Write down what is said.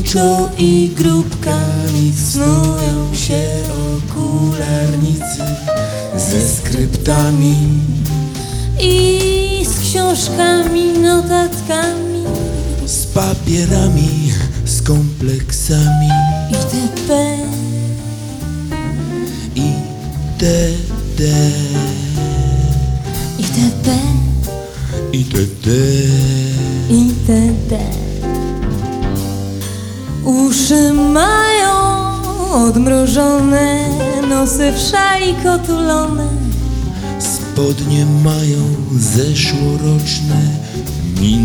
Tajemniczo i grupkami snują się okularnicy ze skryptami i z książkami, notatkami z papierami, z kompleksami itp. itd. itp. itd. itd. Uszy mają odmrożone, nosy w szali kotulone, Spodnie mają zeszłoroczne